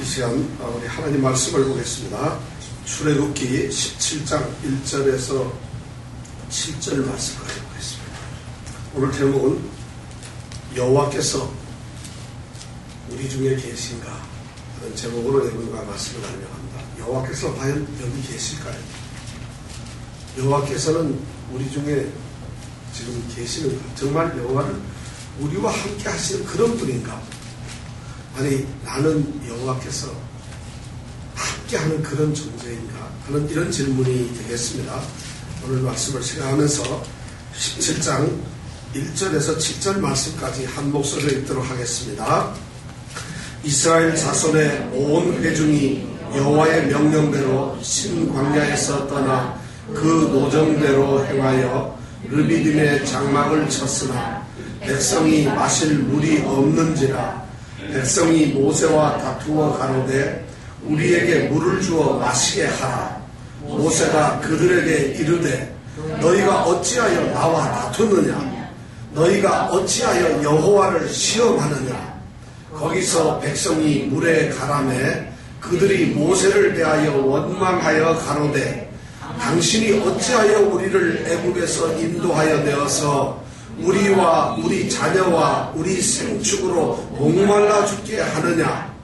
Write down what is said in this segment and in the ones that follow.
이 시간 우리 하나님 말씀을 보겠습니다. 출애굽기 17장 1절에서 7절 말씀까지 보겠습니다. 오늘 제목은 여호와께서 우리 중에 계신가 하는 제목으로 여러분과 말씀을 나누려 합니다. 여호와께서 과연 여기 계실까요? 여호와께서는 우리 중에 지금 계시는가? 정말 여호와는 우리와 함께 하시는 그런 분인가? 아니, 나는 여호와께서 함께하는 그런 존재인가 하는 이런 질문이 되겠습니다. 오늘 말씀을 시작하면서 17장 1절에서 7절 말씀까지 한 목소리로 읽도록 하겠습니다. 이스라엘 자손의 온 회중이 여호와의 명령대로 신광야에서 떠나 그 노정대로 행하여 르비딤의 장막을 쳤으나 백성이 마실 물이 없는지라 백성이 모세와 다투어 가로되 우리에게 물을 주어 마시게 하라. 모세가 그들에게 이르되 너희가 어찌하여 나와 다투느냐? 너희가 어찌하여 여호와를 시험하느냐? 거기서 백성이 물에 가라매 그들이 모세를 대하여 원망하여 가로되 당신이 어찌하여 우리를 애굽에서 인도하여 내어서 우리와 우리 자녀와 우리 생축으로 목말라 죽게 하느냐?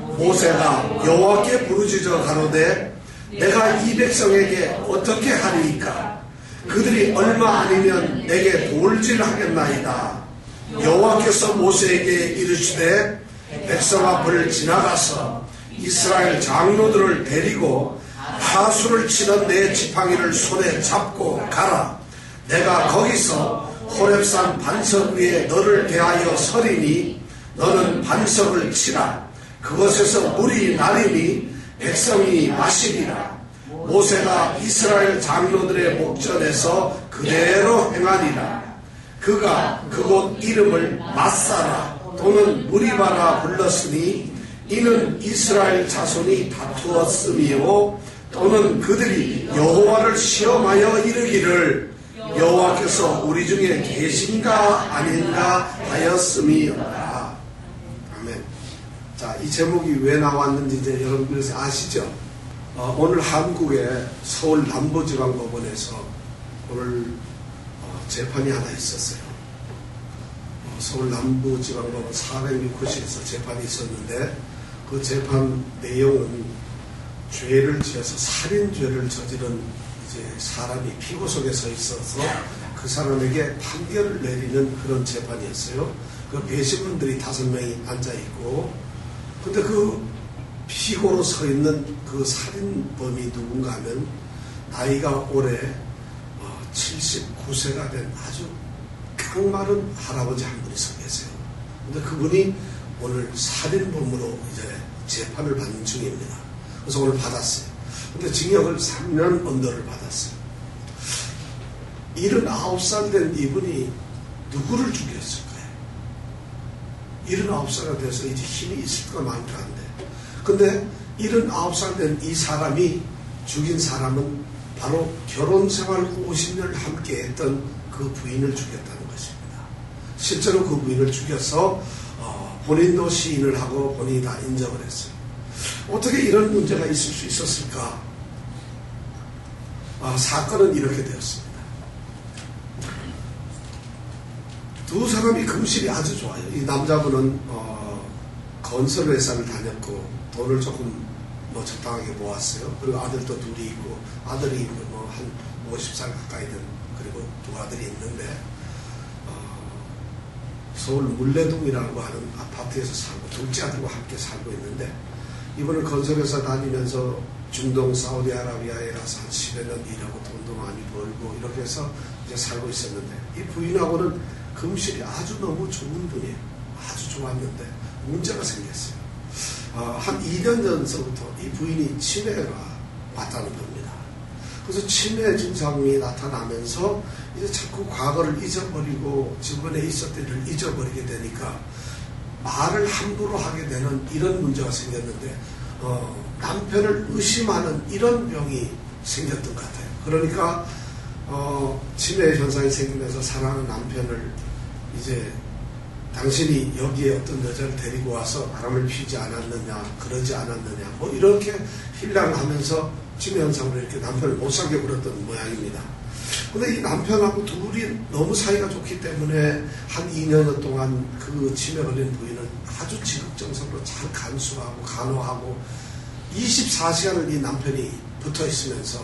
모세가 여호와께 부르짖어 가로되 내가 이 백성에게 어떻게 하리이까? 그들이 얼마 아니면 내게 돌질하겠나이다. 여호와께서 모세에게 이르시되 백성 앞을 지나가서 이스라엘 장로들을 데리고 하수를 치는 내 지팡이를 손에 잡고 가라. 내가 거기서 호렙산 반석 위에 너를 대하여 서리니 너는 반석을 치라. 그것에서 물이 나리니 백성이 마시리라. 모세가 이스라엘 장로들의 목전에서 그대로 행하니라. 그가 그곳 이름을 마사라 또는 무리바라 불렀으니 이는 이스라엘 자손이 다투었음이요 또는 그들이 여호와를 시험하여 이르기를 여호와께서 우리 중에 계신가 아닌가 하였음이었다. 아멘. 자, 이 제목이 왜 나왔는지 이제 여러분들이 아시죠? 오늘 한국의 서울 남부지방법원에서 오늘 재판이 하나 있었어요. 서울 남부지방법원 406호실에서 재판이 있었는데 그 재판 내용은 죄를 지어서 살인죄를 저지른 이제 사람이 피고석에 서 있어서 그 사람에게 판결을 내리는 그런 재판이었어요. 그 배심원들이 5명이 앉아있고, 근데 그 피고로 서 있는 그 살인범이 누군가 하면 나이가 올해 79세가 된 아주 깡마른 할아버지 한 분이 서 계세요. 근데 그분이 오늘 살인범으로 이제 재판을 받는 중입니다. 그래서 오늘 받았어요. 근데 징역을 3년 언더를 받았어요. 79살 된 이분이 누구를 죽였을까요? 79살가 돼서 이제 힘이 있을까 말까 한데, 근데 79살 된 이 사람이 죽인 사람은 바로 결혼 생활 50년을 함께 했던 그 부인을 죽였다는 것입니다. 실제로 그 부인을 죽여서 본인도 시인을 하고 본인이 다 인정을 했어요. 어떻게 이런 문제가 있을 수 있었을까? 사건은 이렇게 되었습니다. 두 사람이 금실이 아주 좋아요. 이 남자분은 건설회사를 다녔고 돈을 조금 적당하게 모았어요. 그리고 아들도 둘이 있고, 아들이 한 50살 가까이 된, 그리고 두 아들이 있는데 서울 물레동이라고 하는 아파트에서 살고 둘째 아들과 함께 살고 있는데, 이분은 건설회사 다니면서 중동 사우디아라비아에 가서 한 10여 년 일하고 돈도 많이 벌고 이렇게 해서 이제 살고 있었는데, 이 부인하고는 금실이 아주 너무 좋은 분이에요. 아주 좋았는데 문제가 생겼어요. 한 2년 전서부터 이 부인이 치매가 왔다는 겁니다. 그래서 치매 증상이 나타나면서 이제 자꾸 과거를 잊어버리고 지금에 있었던 일을 잊어버리게 되니까 말을 함부로 하게 되는 이런 문제가 생겼는데, 남편을 의심하는 이런 병이 생겼던 것 같아요. 그러니까 치매 현상이 생기면서 사랑하는 남편을 이제 당신이 여기에 어떤 여자를 데리고 와서 바람을 피지 않았느냐, 그러지 않았느냐, 뭐 이렇게 힐랑을 하면서 치매현상으로 이렇게 남편을 못 살게 굴었던 모양입니다. 근데 이 남편하고 둘이 너무 사이가 좋기 때문에 한 2년 동안 그 치매 걸린 부인은 아주 지극정성으로 잘 간수하고 간호하고 24시간을 이 남편이 붙어 있으면서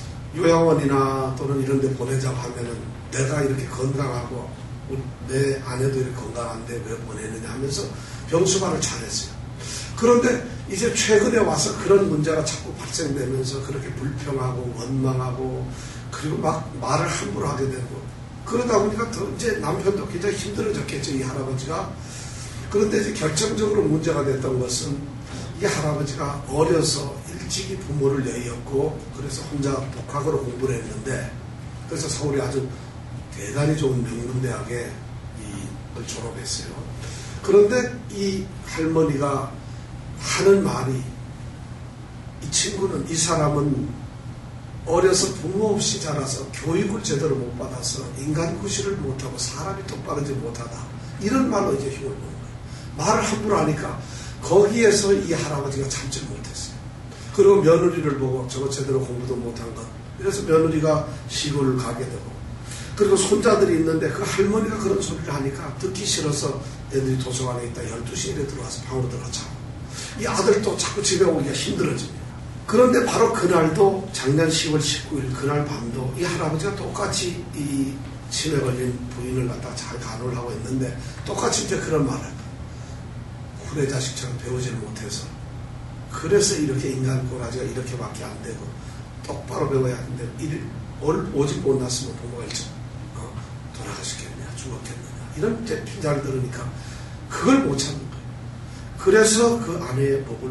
요양원이나 또는 이런 데 보내자고 하면은 내가 이렇게 건강하고 내 아내도 이렇게 건강한데 왜 보내느냐 하면서 병수발을 잘했어요. 그런데 이제 최근에 와서 그런 문제가 자꾸 발생되면서 그렇게 불평하고 원망하고 그리고 막 말을 함부로 하게 되고 그러다 보니까 더 이제 남편도 굉장히 힘들어졌겠죠, 이 할아버지가. 그런데 이제 결정적으로 문제가 됐던 것은 이 할아버지가 어려서 일찍이 부모를 여의었고 그래서 혼자 독학으로 공부를 했는데 그래서 서울에 아주 대단히 좋은 명문대학에 이걸 졸업했어요. 그런데 이 할머니가 하는 말이 이 친구는 이 사람은 어려서 부모 없이 자라서 교육을 제대로 못 받아서 인간 구실을 못하고 사람이 똑바르지 못하다. 이런 말로 이제 힘을 보는 거예요. 말을 함부로 하니까 거기에서 이 할아버지가 참지 못했어요. 그리고 며느리를 보고 저거 제대로 공부도 못한 것. 그래서 며느리가 시골을 가게 되고 그리고 손자들이 있는데 그 할머니가 그런 소리를 하니까 듣기 싫어서 애들이 도서관에 있다 12시에 들어와서 방으로 들어가자고. 이 아들도 자꾸 집에 오기가 힘들어집니다. 그런데 바로 그날도 작년 10월 19일 그날 밤도 이 할아버지가 똑같이 이 치매 걸린 부인을 갖다 잘 간호를 하고 있는데 똑같이 이제 그런 말을 후레 자식처럼 배우지를 못해서 그래서 이렇게 인간 꼬라지가 이렇게밖에 안 되고 똑바로 배워야 하는데 오직 못났으면 부모가 일찍 돌아가시겠느냐 죽었겠느냐 이런 핀자를 들으니까 그걸 못 참는 거예요. 그래서 그 아내의 목을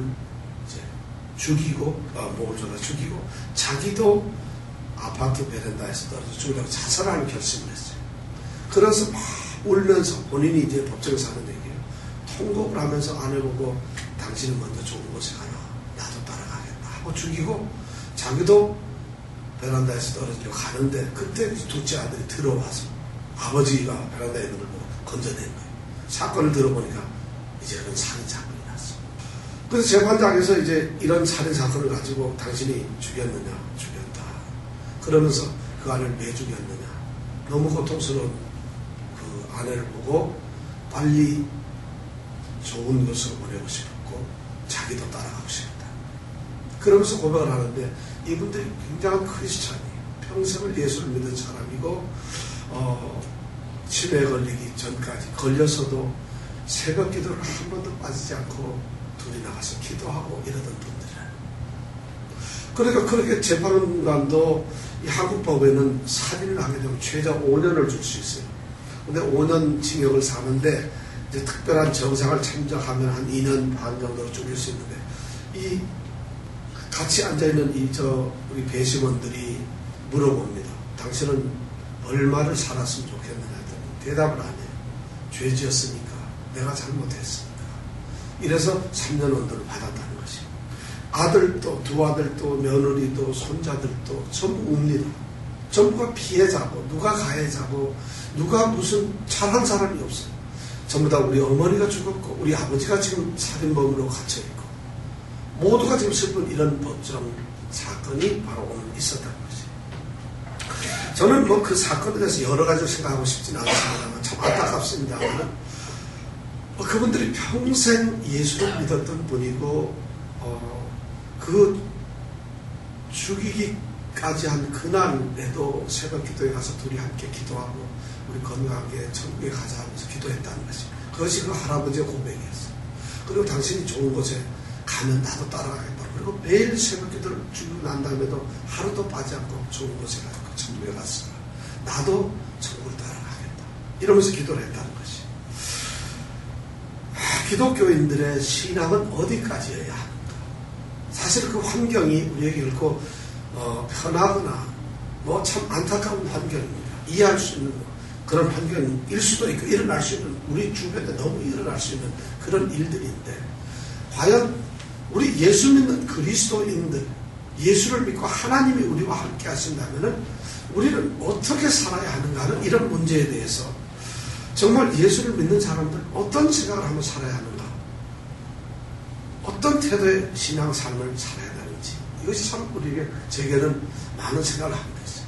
목을 졸라 죽이고 자기도 아파트 베란다에서 떨어져 죽으려고 자살하는 결심을 했어요. 그래서 막 울면서 본인이 이제 법정에서 하는 얘기예요. 통곡을 하면서 아내 보고 당신은 먼저 좋은 곳에 가라. 나도 따라가겠다 하고 죽이고 자기도 베란다에서 떨어지려고 가는데 그때 둘째 아들이 들어와서 아버지가 베란다에 있는 걸 보고 건져낸 거예요. 사건을 들어보니까 이제 그건 살인사건이 났어. 그래서 재판장에서 이제 이런 살인사건을 가지고 당신이 죽였느냐, 죽였다. 그러면서 그 아내를 왜 죽였느냐. 너무 고통스러운 그 아내를 보고 빨리 좋은 곳으로 보내고 싶었고 자기도 따라가고 싶다. 그러면서 고백을 하는데 이분들이 굉장한 크리스찬이에요. 평생을 예수를 믿은 사람이고 치매에 걸리기 전까지 걸려서도 새벽 기도를 한 번도 빠지지 않고 둘이 나가서 기도하고 이러던 분들이에요. 그러니까 그렇게 재판관도 이 한국 법에는 살인을 하게 되면 최저 5년을 줄 수 있어요. 근데 5년 징역을 사는데 이제 특별한 정상을 참작하면 한 2년 반 정도로 줄일 수 있는데 이 같이 앉아있는 우리 배심원들이 물어봅니다. 당신은 얼마를 살았으면 좋겠느냐 했더니 대답을 안 해요. 죄 지었으니까, 내가 잘못했으니까. 이래서 3년 언도를 받았다는 것이에요. 아들도, 두 아들도, 며느리도, 손자들도 전부 웁니다. 전부가 피해자고, 누가 가해자고, 누가 무슨 잘한 사람이 없어요. 전부 다 우리 어머니가 죽었고, 우리 아버지가 지금 살인범으로 갇혀있고, 모두가 지금 슬픈 이런 법정 사건이 바로 오늘 있었다는 것이에요. 저는 뭐 그 사건에 대해서 여러 가지를 생각하고 싶지는 않습니다만 참 안타깝습니다만 그분들이 평생 예수를 믿었던 분이고 그 죽이기까지 한 그날에도 새벽 기도에 가서 둘이 함께 기도하고 우리 건강하게 천국에 가자 하면서 기도했다는 것이 그것이 그 할아버지의 고백이었어요. 그리고 당신이 좋은 곳에 가면 나도 따라가겠다. 그리고 매일 새벽 기도를 주고 난 다음에도 하루도 빠지 않고 좋은 곳에 가서 천국에 갔어. 나도 천국을 따라가겠다. 이러면서 기도를 했다는 것이. 기독교인들의 신앙은 어디까지여야 하는가. 사실 그 환경이 우리에게 결코 편하거나 뭐 참 안타까운 환경입니다. 이해할 수 있는 그런 환경일 수도 있고 일어날 수 있는 우리 주변에 너무 일어날 수 있는 그런 일들인데 과연 우리 예수 믿는 그리스도인들 예수를 믿고 하나님이 우리와 함께 하신다면 우리는 어떻게 살아야 하는가 하는 이런 문제에 대해서 정말 예수를 믿는 사람들 어떤 생각을 하며 살아야 하는가? 어떤 태도의 신앙 삶을 살아야 되는지 이것이 참 우리에게 제게는 많은 생각을 하게 됐어요.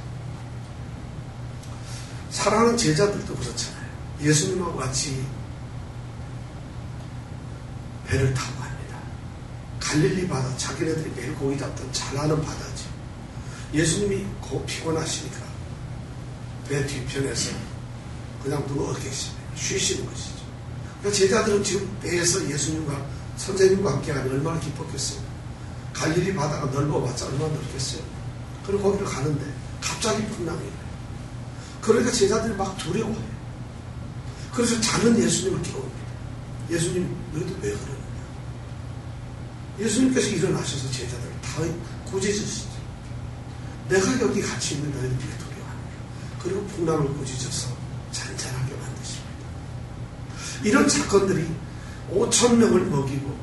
사랑하는 제자들도 그렇잖아요. 예수님하고 같이 배를 타고 갑니다. 갈릴리 바다, 자기네들이 매일 고기 잡던 잘 아는 바다죠. 예수님이 피곤하시니까 배 뒤편에서 그냥 누워 계십니다. 쉬시는 것이죠. 그러니까 제자들은 지금 배에서 예수님과 선생님과 함께하니 얼마나 기뻤겠어요. 갈릴리 바다가 넓어봤자 얼마나 넓겠어요. 그리고 거기를 가는데 갑자기 풍랑이 나요. 그러니까 제자들이 막 두려워해요. 그래서 자는 예수님을 깨웁니다. 예수님, 너희들 왜 그러느냐? 예수님께서 일어나셔서 제자들을 다 꾸짖으시죠. 내가 여기 같이 있는 너희들 왜 두려워하느냐? 그리고 풍랑을 꾸짖어서 잔잔하게 만드십니다. 이런 사건들이 5,000명을 먹이고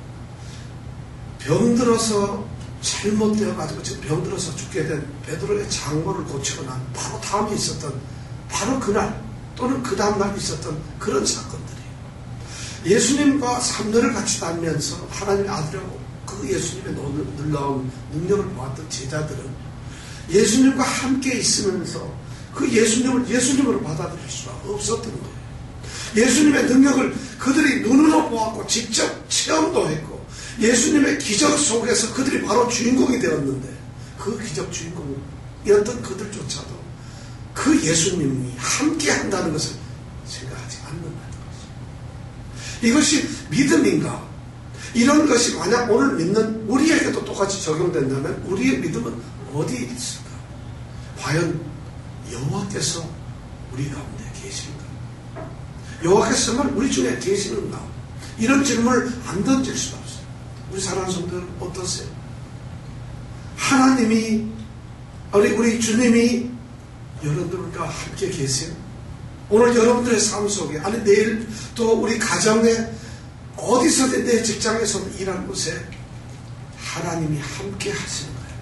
병들어서 잘못되어가지고 지금 병들어서 죽게 된 베드로의 장모를 고치고 난 바로 다음에 있었던 바로 그날 또는 그 다음날 있었던 그런 사건들이에요. 예수님과 3년을 같이 다니면서 하나님의 아들이라고 그 예수님의 놀라운 능력을 보았던 제자들은 예수님과 함께 있으면서 그 예수님을 예수님으로 받아들일 수가 없었던 거예요. 예수님의 능력을 그들이 눈으로 보았고 직접 체험도 했고 예수님의 기적 속에서 그들이 바로 주인공이 되었는데 그 기적 주인공이었던 그들조차도 그 예수님이 함께 한다는 것을 생각하지 않는다는 것이죠. 이것이 믿음인가? 이런 것이 만약 오늘 믿는 우리에게도 똑같이 적용된다면 우리의 믿음은 어디에 있을까? 과연 여호와께서 우리 가운데 계신가? 여호와께서 정말 우리 중에 계시는가? 이런 질문을 안 던질 수가 없어요. 우리 사랑하는 성도들 어떠세요? 하나님이 우리 주님이 여러분들과 함께 계세요? 오늘 여러분들의 삶 속에 아니 내일 또 우리 가정에 어디서든 내 직장에서 일하는 곳에 하나님이 함께 하시는 거예요.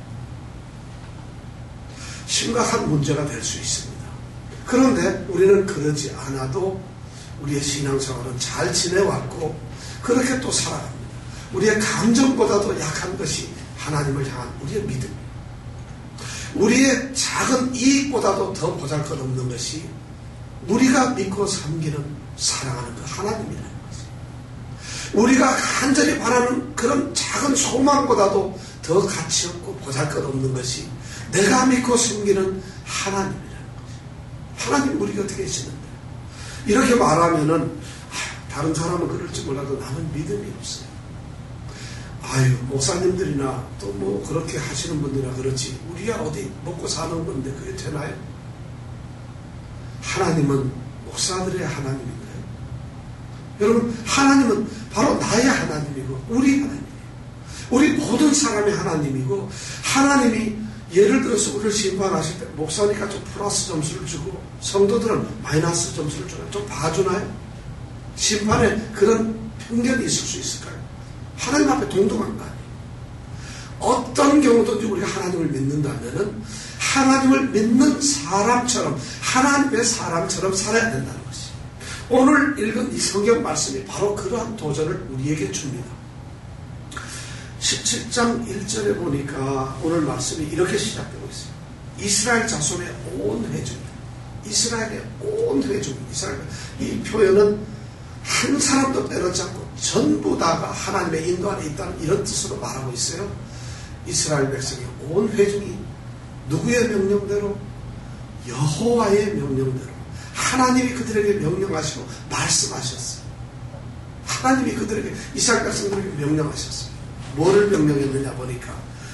심각한 문제가 될 수 있습니다. 그런데 우리는 그러지 않아도 우리의 신앙생활은 잘 지내왔고 그렇게 또 살아갑니다. 우리의 감정보다도 약한 것이 하나님을 향한 우리의 믿음. 우리의 작은 이익보다도 더 보잘것없는 것이 우리가 믿고 섬기는 사랑하는 그 하나님이라는 것이죠. 우리가 간절히 바라는 그런 작은 소망보다도 더 가치없고 보잘것없는 것이 내가 믿고 섬기는 하나님이라는 것이죠. 하나님 우리 곁에 계시는데 이렇게 말하면은 다른 사람은 그럴지 몰라도 나는 믿음이 없어요. 아유 목사님들이나 또 뭐 그렇게 하시는 분들이나 그렇지 우리야 어디 먹고 사는 건데 그게 되나요? 하나님은 목사들의 하나님인가요? 여러분 하나님은 바로 나의 하나님이고 우리 하나님이에요. 우리 모든 사람의 하나님이고 하나님이 예를 들어서 우리를 심판하실 때 목사니까 좀 플러스 점수를 주고 성도들은 마이너스 점수를 주나요? 좀 봐주나요? 심판에 그런 편견이 있을 수 있을까요? 하나님 앞에 동등한 거 아니에요. 어떤 경우든지 우리가 하나님을 믿는다면 하나님을 믿는 사람처럼 하나님의 사람처럼 살아야 된다는 것이에요. 오늘 읽은 이 성경 말씀이 바로 그러한 도전을 우리에게 줍니다. 17장 1절에 보니까 오늘 말씀이 이렇게 시작되고 있어요. 이스라엘 자손의 온 회중, 이스라엘의 온 회중, 이 표현은 한 사람도 빼놓지 않고 전부 다가 하나님의 인도 안에 있다는 이런 뜻으로 말하고 있어요. 이스라엘 백성의 온 회중이 누구의 명령대로? 여호와의 명령대로 하나님이 그들에게 명령하시고 말씀하셨어요. 하나님이 그들에게 이스라엘 백성들에게 명령하셨어요. 뭐를 명령했느냐 보니까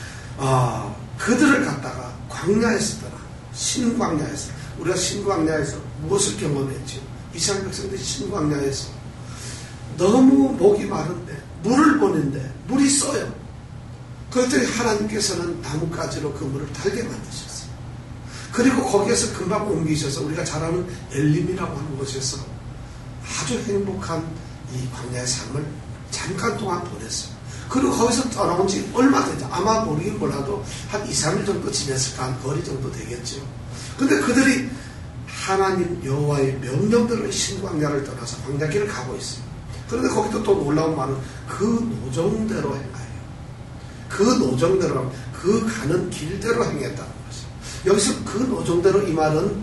그들을 갖다가 광야에서 떠나 신광야에서 우리가 신광야에서 무엇을 경험했죠? 이스라엘 백성들이 신광야에서 너무 목이 마른데 물을 보는데 물이 써요. 그랬더니 하나님께서는 나뭇가지로 그 물을 달게 만드셨어요. 그리고 거기에서 금방 옮기셔서 우리가 잘 아는 엘림이라고 하는 곳에서 아주 행복한 이 광야의 삶을 잠깐 동안 보냈어요. 그리고 거기서 떠나온 지 얼마 되죠? 아마 모르긴 몰라도 한 2, 3일 정도 지냈을까 한 거리 정도 되겠죠. 근데 그들이 하나님 여호와의 명령대로 신광야를 떠나서 광야길을 가고 있어요. 그런데 거기도 또 놀라운 말은 그 노정대로 행하여. 그 노정대로, 그 가는 길대로 행했다는 것이죠. 여기서 그 노정대로 이 말은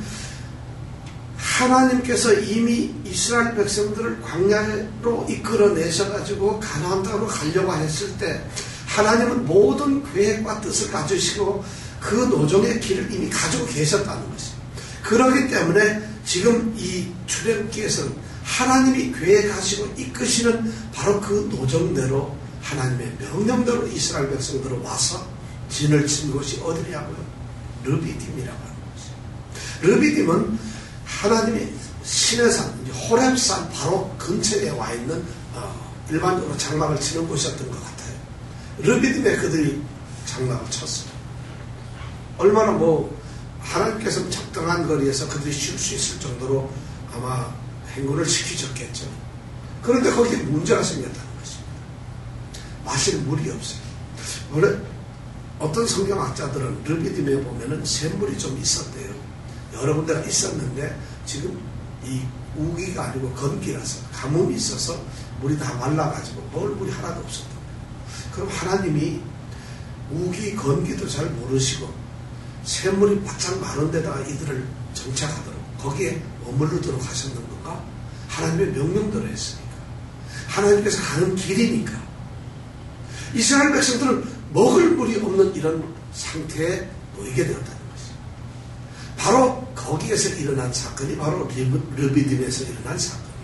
하나님께서 이미 이스라엘 백성들을 광야로 이끌어내셔가지고 가나안 땅으로 가려고 했을 때 하나님은 모든 계획과 뜻을 가지시고 그 노정의 길을 이미 가지고 계셨다는 것이죠. 그렇기 때문에 지금 이 출애굽기에서는 하나님이 계획하시고 이끄시는 바로 그 노정대로 하나님의 명령대로 이스라엘 백성들은 와서 진을 친 곳이 어디냐고요? 르비딤이라고 하는 것이죠. 르비딤은 하나님의 시내산, 호렙산 바로 근처에 와 있는 일반적으로 장막을 치는 곳이었던 것 같아요. 르비딤에 그들이 장막을 쳤어요. 얼마나 하나님께서 적당한 거리에서 그들이 쉴 수 있을 정도로 아마 행군을 시키셨겠죠. 그런데 거기에 문제가 생겼다는 것입니다. 마실 물이 없어요. 원래 어떤 성경학자들은 르비딤에 보면은 샘물이 좀 있었대요. 여러 군데가 있었는데 지금 이 우기가 아니고 건기라서 가뭄이 있어서 물이 다 말라가지고 먹을 물이 하나도 없었던 거예요. 그럼 하나님이 우기 건기도 잘 모르시고 샘물이 바짝 많은 데다가 이들을 정착하도록 거기에 머무르도록 하셨는 건가? 하나님의 명령대로 했으니까. 하나님께서 가는 길이니까. 이스라엘 백성들은 먹을 물이 없는 이런 상태에 놓이게 되었다는 것이죠. 바로 거기에서 일어난 사건이 바로 르비딤에서 일어난 사건이에요.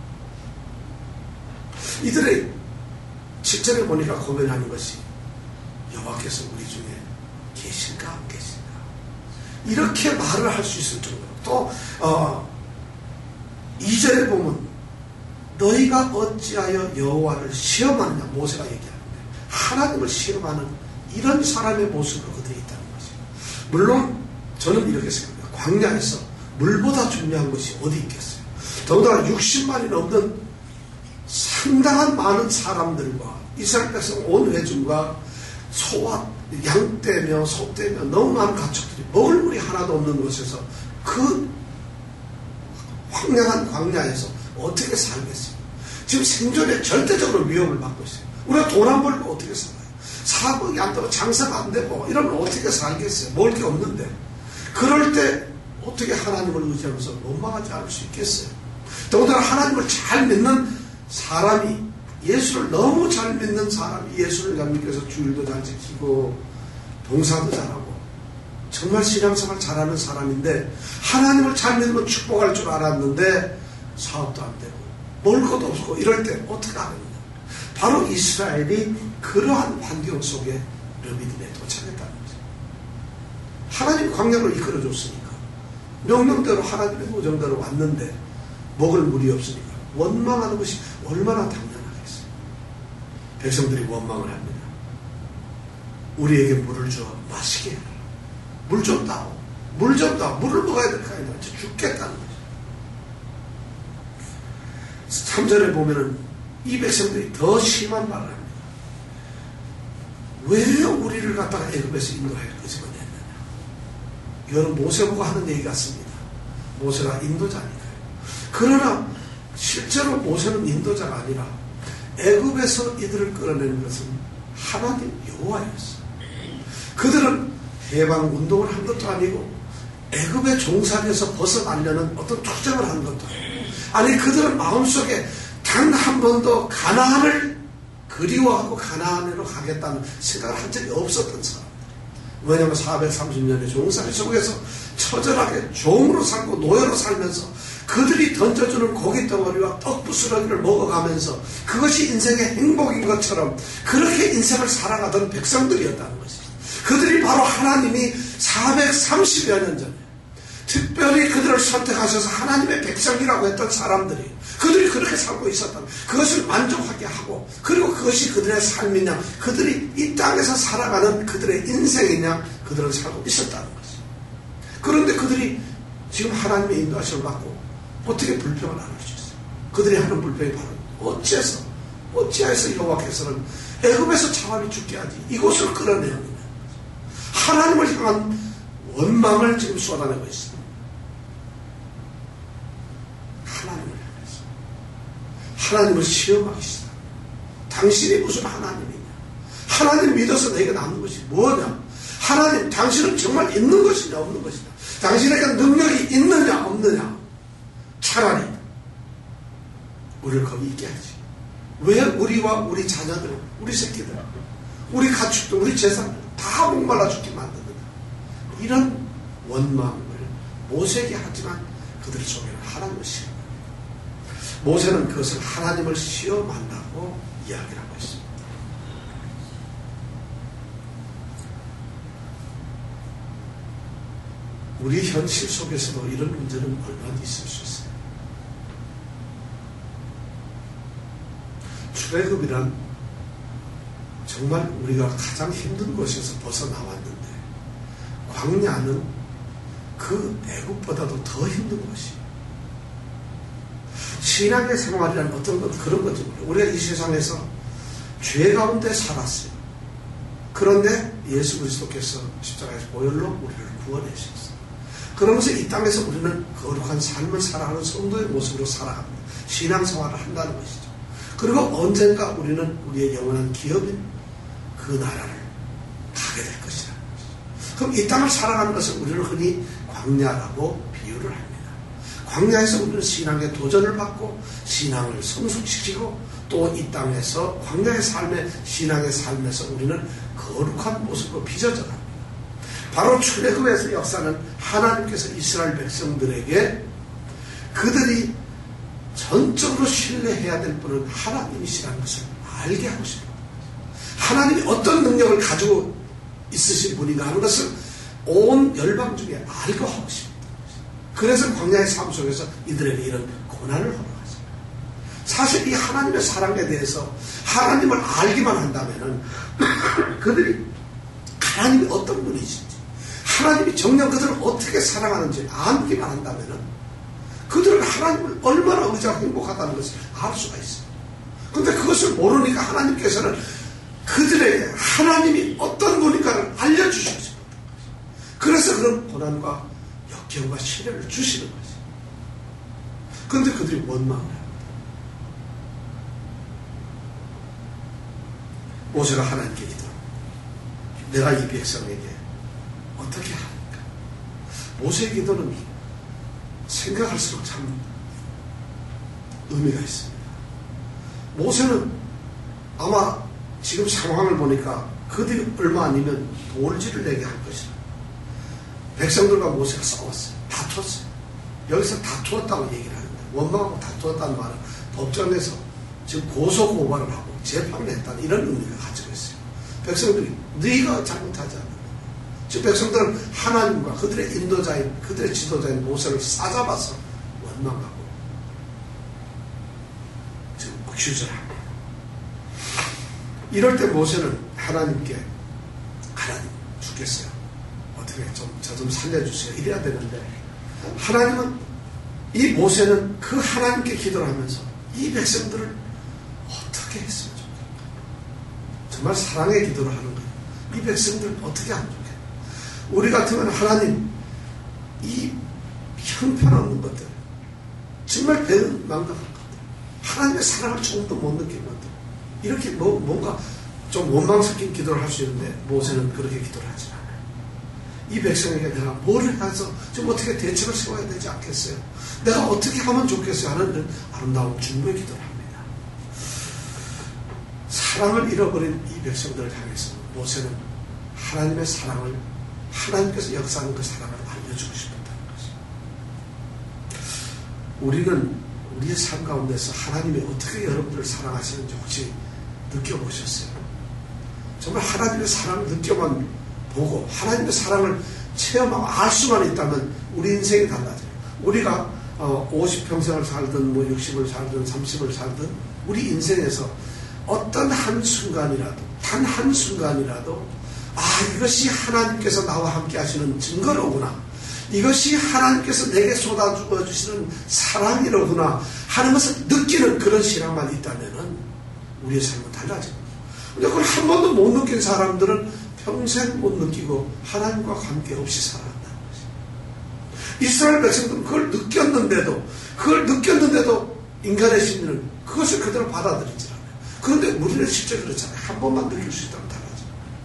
이들의 7절에 보니까 고백하는 것이 여호와께서 우리 중에 계신가 안 계신가 이렇게 말을 할 수 있을 정도로 또 2절에 보면 너희가 어찌하여 여호와를 시험하느냐 모세가 얘기하는데 하나님을 시험하는 이런 사람의 모습으로 그들이 있다는 거죠. 물론 저는 이렇게 생각합니다. 광야에서 물보다 중요한 것이 어디 있겠어요. 더군다나 60만이 넘는 상당한 많은 사람들과 이스라엘 백성 온 회중과 소와 양떼며 소떼며 너무 많은 가축들이 먹을 물이 하나도 없는 곳에서 그 황량한 광야에서 어떻게 살겠어요? 지금 생존에 절대적으로 위협을 받고 있어요. 우리가 돈 안 벌고 어떻게 살아요? 사업이 안 되고 장사가 안 되고 이러면 어떻게 살겠어요? 먹을 게 없는데. 그럴 때 어떻게 하나님을 의지하면서 원망하지 않을 수 있겠어요? 더군다나 하나님을 잘 믿는 사람이 예수를 너무 잘 믿는 사람이 예수를 잘 믿어서 주일도 잘 지키고 봉사도 잘하고 정말 신앙생활 잘하는 사람인데 하나님을 잘 믿으면 축복할 줄 알았는데 사업도 안 되고 먹을 것도 없고 이럴 때 어떻게 하느냐. 바로 이스라엘이 그러한 환경 속에 르비딤에 도착했다는 거죠. 하나님 광야로 이끌어줬으니까 명령대로 하나님의 노정대로 왔는데 먹을 물이 없으니까 원망하는 것이 얼마나 당연하겠어요. 백성들이 원망을 합니다. 우리에게 물을 줘 마시게 해라. 물 좀 다오. 물 좀 다오. 물을 먹어야 될 거 아니야. 죽겠다는 거죠. 3절에 보면은 이 백성들이 더 심한 말을 합니다. 왜 우리를 갖다가 애굽에서 인도하여 끄집어냈느냐. 이거는 모세 보고 하는 얘기 같습니다. 모세가 인도자니까요. 그러나 실제로 모세는 인도자가 아니라 애굽에서 이들을 끌어내는 것은 하나님 여호와였어. 그들은 해방 운동을 한 것도 아니고 애굽의 종살이에서 벗어나려는 어떤 투쟁을 한 것도 아니고 아니 그들은 마음속에 단 한 번도 가나안을 그리워하고 가나안으로 가겠다는 생각을 한 적이 없었던 사람. 왜냐하면 430년의 종살이 속에서 처절하게 종으로 살고 노예로 살면서 그들이 던져주는 고깃덩어리와 떡부스러기를 먹어가면서 그것이 인생의 행복인 것처럼 그렇게 인생을 살아가던 백성들이었다는 것이죠. 그들이 바로 하나님이 430여 년 전에 특별히 그들을 선택하셔서 하나님의 백성이라고 했던 사람들이 그들이 그렇게 살고 있었던 그것을 만족하게 하고 그리고 그것이 그들의 삶이냐 그들이 이 땅에서 살아가는 그들의 인생이냐 그들은 살고 있었다는 것이죠. 그런데 그들이 지금 하나님의 인도하심을 받고 어떻게 불평을 안 할 수 있어요? 그들이 하는 불평이 바로 어찌하여서 여호와께서는 애굽에서 차라리 죽게 하지 이곳을 끌어내었느냐. 하나님을 향한 원망을 지금 쏟아내고 있습니다. 하나님을 시험하기 시작. 당신이 무슨 하나님이냐? 하나님 믿어서 내게 남는 것이 뭐냐? 하나님, 당신은 정말 있는 것이냐 없는 것이냐? 당신에게 능력이 있느냐 없느냐? 차라리 우리를 거기 있게 하지. 왜 우리와 우리 자녀들, 우리 새끼들, 우리 가축들, 우리 재산들 다 목말라 죽게 만드느냐? 이런 원망을 모세에게 하지만 그들 속에는 하나님을 시험합니다. 모세는 그것을 하나님을 시험한다고 이야기를 하고 있습니다. 우리 현실 속에서도 이런 문제는 얼마나 있을 수 있어요. 출애굽이란 정말 우리가 가장 힘든 곳에서 벗어나왔는데 광야는 그 애국보다도 더 힘든 것이에요. 신앙의 생활이란 어떤 것 그런 거죠. 우리가 이 세상에서 죄 가운데 살았어요. 그런데 예수 그리스도께서 십자가에서 보혈로 우리를 구원하셨어요. 그러면서 이 땅에서 우리는 거룩한 삶을 살아가는 성도의 모습으로 살아갑니다. 신앙생활을 한다는 것이죠. 그리고 언젠가 우리는 우리의 영원한 기업인 그 나라를 가게 될 것이라는 것이죠. 그럼 이 땅을 살아가는 것을 우리는 흔히 광야라고 비유를 합니다. 광야에서 우리는 신앙의 도전을 받고 신앙을 성숙시키고 또 이 땅에서 광야의 삶의 신앙의 삶에서 우리는 거룩한 모습으로 빚어져 갑니다. 바로 출애굽에서 역사는 하나님께서 이스라엘 백성들에게 그들이 전적으로 신뢰해야 될 분은 하나님이시라는 것을 알게 하고 싶어요. 하나님이 어떤 능력을 가지고 있으신 분인가 하는 것을 온 열방 중에 알고 하고 싶다. 그래서 광야의 삶 속에서 이들에게 이런 고난을 허락하죠. 사실 이 하나님의 사랑에 대해서 하나님을 알기만 한다면은 그들이 하나님이 어떤 분이신지 하나님이 정녕 그들을 어떻게 사랑하는지 알기만 한다면은 그들은 하나님을 얼마나 의지하고 행복하다는 것을 알 수가 있어요. 그런데 그것을 모르니까 하나님께서는 그들에게 하나님이 어떤 분인가를 알려주시고 싶었던 거죠. 그래서 그런 고난과 역경과 시련을 주시는 거죠. 그런데 그들이 원망을 합니다. 모세가 하나님께 기도합니다. 내가 이 백성에게 어떻게 하니까? 모세의 기도는 생각할수록 참 의미가 있습니다. 모세는 아마 지금 상황을 보니까 그들이 얼마 아니면 돌질을 내게 할 것이다. 백성들과 모세가 싸웠어요. 다투었어요. 여기서 다투었다고 얘기를 하는데 원망하고 다투었다는 말은 법정에서 지금 고소고발을 하고 재판을 했다는 이런 의미가 가지고 있어요. 백성들이 네가 잘못하지 않는다. 즉 백성들은 하나님과 그들의 인도자인 그들의 지도자인 모세를 싸잡아서 원망하고 지금 규제를 합니다. 이럴 때 모세는 하나님께 하나님 죽겠어요. 어떻게 저 좀 살려주세요. 이래야 되는데 하나님은 이 모세는 그 하나님께 기도를 하면서 이 백성들을 어떻게 했으면 좋겠까? 정말 사랑의 기도를 하는 거예요. 이 백성들을 어떻게 하면 좋겠까? 우리 같으면 하나님 이 형편없는 것들 정말 배은망각한 것들 하나님의 사랑을 조금도 못 느낀 것들 이렇게 뭔가 좀 원망 섞인 기도를 할 수 있는데 모세는 그렇게 기도를 하지 않아요. 이 백성에게 내가 뭘 해서 좀 어떻게 대책을 세워야 되지 않겠어요? 내가 어떻게 하면 좋겠어요? 하는 아름다운 중보의 기도를 합니다. 사랑을 잃어버린 이 백성들을 향해서 모세는 하나님의 사랑을 하나님께서 역사하는 그 사랑을 알려주고 싶었다는 것이죠. 우리는 우리의 삶 가운데서 하나님이 어떻게 여러분들을 사랑하시는지 혹시 느껴보셨어요? 정말 하나님의 사랑을 느껴만 보고 하나님의 사랑을 체험하고 알 수만 있다면 우리 인생이 달라져요. 우리가 50평생을 살든 60을 살든 30을 살든 우리 인생에서 어떤 한순간이라도 단 한순간이라도 이것이 하나님께서 나와 함께 하시는 증거로구나. 이것이 하나님께서 내게 쏟아주어 주시는 사랑이로구나 하는 것을 느끼는 그런 신앙만 있다면 우리의 삶은 달라집니다. 근데 그걸 한 번도 못 느낀 사람들은 평생 못 느끼고 하나님과 관계없이 살아간다는 것입니다. 이스라엘 백성들은 그걸 느꼈는데도 인간의 심리는 그것을 그대로 받아들이지 않아요. 그런데 우리는 실제 그렇잖아요. 한 번만 느낄 수 있다면 달라져요.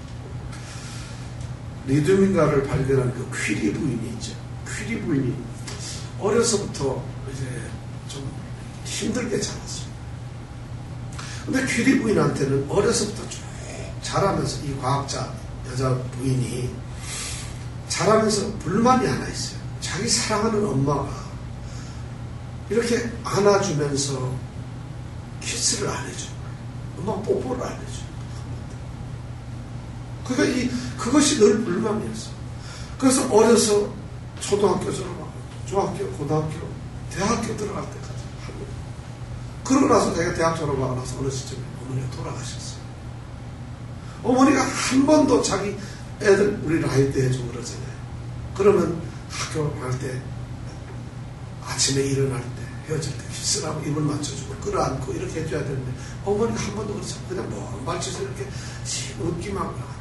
리드민가를 발견한 그 퀴리 부인이 있죠. 퀴리 부인이 어려서부터 이제 좀 힘들게 자랐어요. 근데 퀴리 부인한테는 어려서부터 쭉 자라면서 이 과학자 여자 부인이 자라면서 불만이 하나 있어요. 자기 사랑하는 엄마가 이렇게 안아주면서 키스를 안 해줘. 엄마 뽀뽀를 안 해줘. 그러니까 그것이 늘 불만이었어. 그래서 어려서 초등학교 졸업하고 중학교, 고등학교, 대학교 들어갈 때까지 하고 그러고 나서 내가 대학 졸업하고 나서 어느 시점에 어머니가 돌아가셨어요. 어머니가 한 번도 자기 애들 우리 라이 때 해주고 그러잖아요. 그러면 학교 갈 때 아침에 일어날 때 헤어질 때 키스를 하고 입을 맞춰주고 끌어안고 이렇게 해줘야 되는데 어머니가 한 번도 그렇지 않고 그냥 뭐 말쳐서 이렇게 웃기만 하고.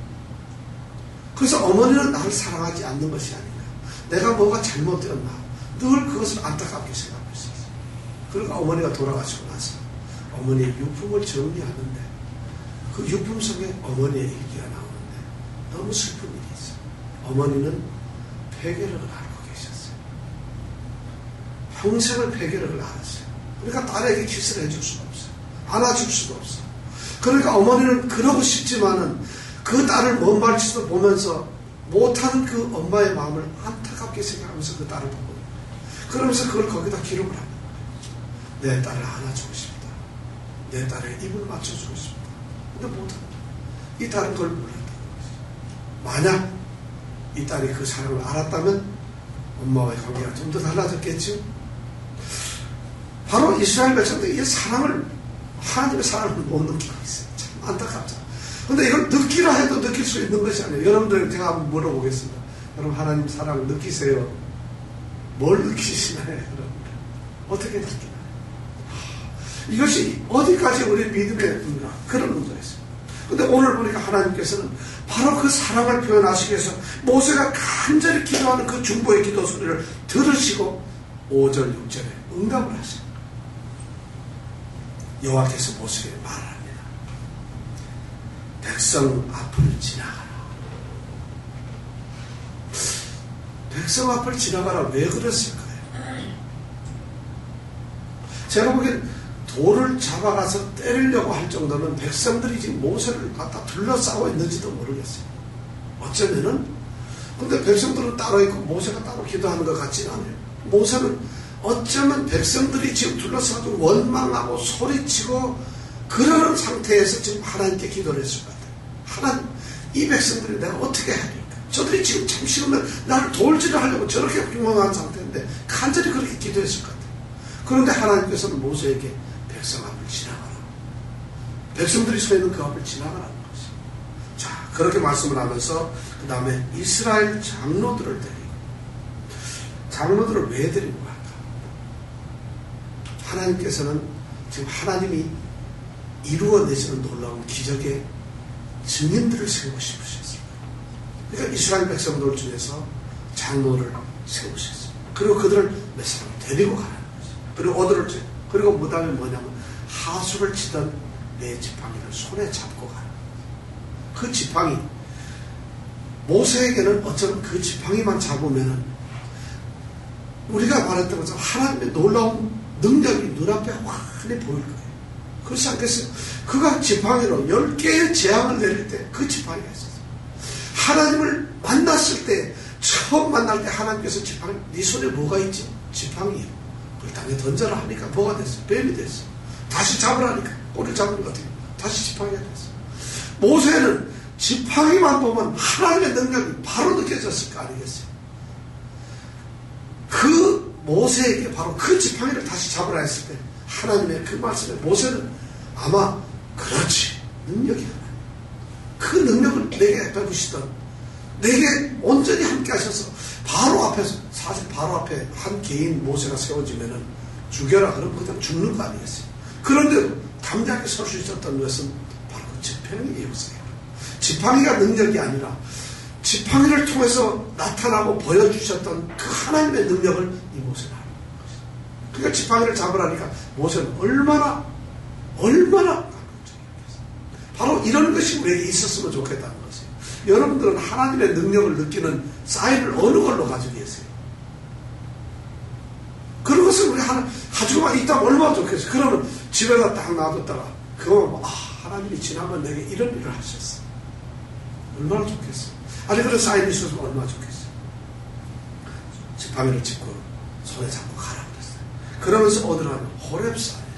그래서 어머니는 나를 사랑하지 않는 것이 아닌가. 내가 뭐가 잘못되었나. 늘 그것을 안타깝게 생각하고 있었어요. 그러니까 어머니가 돌아가시고 나서 어머니의 유품을 정리하는데 그 유품 속에 어머니의 일기가 나오는데 너무 슬픈 일이 있어요. 어머니는 폐결핵을 앓고 계셨어요. 평생을 폐결핵을 앓았어요. 그러니까 딸에게 키스를 해줄 수가 없어요. 안아줄 수가 없어요. 그러니까 어머니는 그러고 싶지만은 그 딸을 먼 발치도 보면서 못하는 그 엄마의 마음을 안타깝게 생각하면서 그 딸을 보고 그러면서 그걸 거기다 기록을 합니다. 내 딸을 안아주고 싶다. 내 딸의 입을 맞춰주고 싶다. 근데 못합니다. 이 딸은 그걸 몰랐다는 거죠. 만약 이 딸이 그 사랑을 알았다면 엄마와의 관계가 좀 더 달라졌겠죠. 바로 이스라엘 백성들이 이 사랑을 하나님의 사랑을 못 느끼고 있어요. 참 안타깝죠. 근데 이걸 느끼라 해도 느낄 수 있는 것이 아니에요. 여러분들 제가 한번 물어보겠습니다. 여러분 하나님 사랑을 느끼세요? 뭘 느끼시나요? 여러분들? 어떻게 느끼나요? 이것이 어디까지 우리 믿음의 문제가 그런 문제였어요. 근데 오늘 보니까 하나님께서는 바로 그 사랑을 표현하시기 위해서 모세가 간절히 기도하는 그 중보의 기도 소리를 들으시고 5절 6절에 응답을 하세요. 여호와께서 모세에게 말합니다. 백성 앞을 지나가라. 백성 앞을 지나가라. 왜 그랬을까요? 제가 보기엔 돌을 잡아가서 때리려고 할 정도면 백성들이 지금 모세를 갖다 둘러싸고 있는지도 모르겠어요. 어쩌면은 근데 백성들은 따로 있고 모세가 따로 기도하는 것 같지는 않아요. 모세는 어쩌면 백성들이 지금 둘러싸고 원망하고 소리치고 그러는 상태에서 지금 하나님께 기도를 했을 것 같아요. 하나님, 이 백성들이 내가 어떻게 해야 될까? 저들이 지금 잠시 후면 나를 돌질을 하려고 저렇게 흉망한 상태인데 간절히 그렇게 기도했을 것 같아요. 그런데 하나님께서는 모세에게 백성 앞을 지나가라. 백성들이 서 있는 그 앞을 지나가라는 것이죠. 자, 그렇게 말씀을 하면서 그 다음에 이스라엘 장로들을 데리고 장로들을 왜 데리고 갈까? 하나님께서는 지금 하나님이 이루어내시는 놀라운 기적의 증인들을 세우고 싶으셨어요. 그러니까 이스라엘 백성들 중에서 장로를 세우셨어요. 그리고 그들을 몇 사람 데리고 가라는 거죠. 그리고 어들을 그리고 그 다음에 뭐냐면 하수를 치던 내 지팡이를 손에 잡고 가라. 그 지팡이 모세에게는 어쩌면 그 지팡이만 잡으면은 우리가 말했던 것처럼 하나님의 놀라운 능력이 눈앞에 환히 보일 거예요. 그렇지 않겠어요? 그가 지팡이로 10개의 재앙을 내릴 때 그 지팡이가 있었어요. 하나님을 만났을 때 처음 만날 때 하나님께서 지팡이 네 손에 뭐가 있지? 지팡이에요. 그걸 땅에 던져라 하니까 뭐가 됐어요? 뱀이 됐어요. 다시 잡으라니까 꼬리를 잡는 것 같아요. 다시 지팡이가 됐어요. 모세는 지팡이만 보면 하나님의 능력이 바로 느껴졌을 거 아니겠어요? 그 모세에게 바로 그 지팡이를 다시 잡으라 했을 때 하나님의 그 말씀에 모세는 아마 그렇지 능력이 하나님 그 능력을 내게 베푸시던 내게 온전히 함께 하셔서 바로 앞에서 사실 바로 앞에 한 개인 모세가 세워지면은 죽여라 그러면 그냥 죽는 거 아니겠어요? 그런데도 담대하게 설 수 있었던 것은 바로 그 지팡이의 역사예요. 지팡이가 능력이 아니라 지팡이를 통해서 나타나고 보여주셨던 그 하나님의 능력을 이 모세는 하는 것이죠. 그러니까 지팡이를 잡으라니까 모세는 얼마나 감동적이었겠어요. 바로 이런 것이 우리에게 있었으면 좋겠다는 것이에요. 여러분들은 하나님의 능력을 느끼는 사인을 어느 걸로 가지고 계세요? 그런 것을 우리 가지고만 있다면 얼마나 좋겠어요. 그러면 집에다 딱 놔뒀다가 그거 하나님이 지나면 내게 이런 일을 하셨어. 얼마나 좋겠어요. 아니 그런 사인이 있었으면 얼마나 좋겠어요. 지팡이를 짚고 손에 잡고 가라 그랬어요. 그러면서 어디로 가면 호렙산에서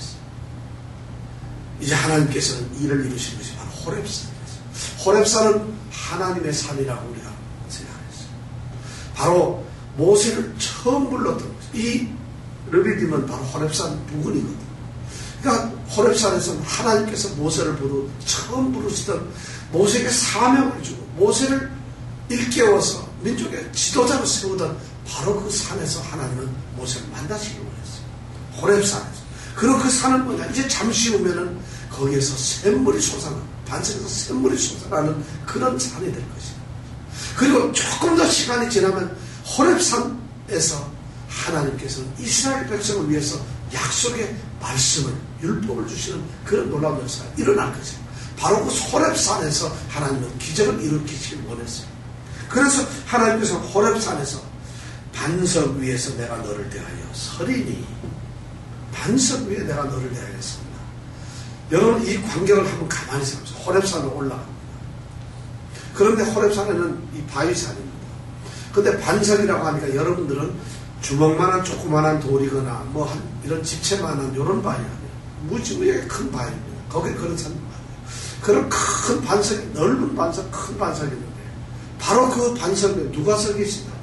이제 하나님께서는 일을 이루신 것이 바로 호렙산이었어요. 호렙산은 하나님의 산이라고 우리가 생각했어요. 바로 모세를 처음 불렀던 것이죠. 이 르비딤은 바로 호렙산 부근이거든요. 그러니까 호렙산에서는 하나님께서 모세를 처음 부르시던 모세에게 사명을 주고 모세를 일깨워서 민족의 지도자로 세우던 바로 그 산에서 하나님은 모세를 만나시기 원했어요. 호렙산에서. 그리고 그 산은 뭐냐? 이제 잠시 후면은 거기에서 샘물이 솟아나는, 반석에서 샘물이 솟아나는 그런 산이 될 것이에요. 그리고 조금 더 시간이 지나면 호렙산에서 하나님께서는 이스라엘 백성을 위해서 약속의 말씀을, 율법을 주시는 그런 놀라운 역사가 일어날 것이에요. 바로 그 호렙산에서 하나님은 기적을 일으키시길 원했어요. 그래서 하나님께서 호렙산에서 반석 위에서 내가 너를 대하여 서리니, 반석 위에 내가 너를 대하였습니다. 여러분 이 광경을 한번 가만히 생각해보세요. 호렙산으로 올라갑니다. 그런데 호렙산에는 이 바위산입니다. 근데 반석이라고 하니까 여러분들은 주먹만한 조그만한 돌이거나 뭐 이런 집채만한 이런 바위 아니에요. 무지무지하게 큰 바위입니다. 거기 그런 산이 많아요. 그런 큰 반석이, 넓은 반석, 큰 반석이 있는데 바로 그 반석에 누가 서 계신다?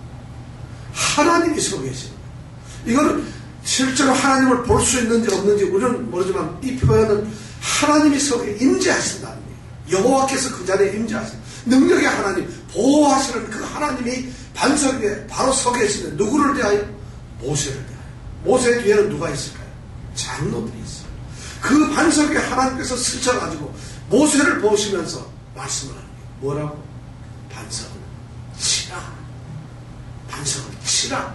하나님이 서 계십니다. 이거는 실제로 하나님을 볼 수 있는지 없는지 우리는 모르지만 이 표현은 하나님이 서게 임재하신다는 얘기예요. 여호와께서 그 자리에 임재하신다. 능력의 하나님, 보호하시는 그 하나님이 반석 위에 바로 서 계시는 누구를 대하여? 모세를 대하여. 모세 뒤에는 누가 있을까요? 장로들이 있어요. 그 반석 위에 하나님께서 스쳐가지고 모세를 보시면서 말씀을 합니다. 뭐라고? 반석을 치라. 반석을 치라.